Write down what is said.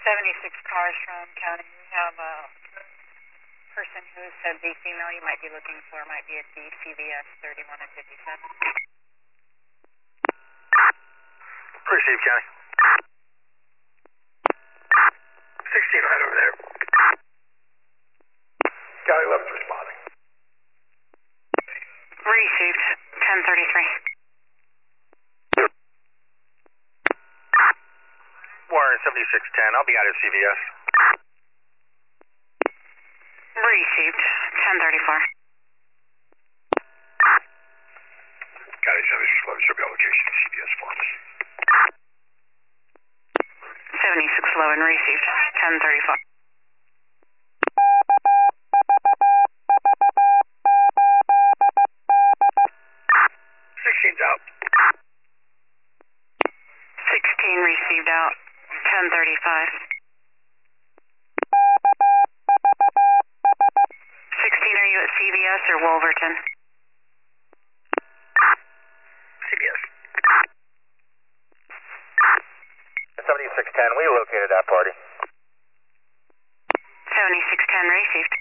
76 cars from county. We have a person who said the female you might be looking for might be at the CVS 31 and 57. Received, County. 16 right over there. County 11's responding. Received. 1033. Warren 7610. I'll be out at CVS. Received. 1034. County 7611 should be on location at CVS Pharmacy. 7611 received. 1035. 16's out. 16 received out. 1035. 16, are you at CVS or Wolverton? CVS. 7610, we located that party. 7610 received.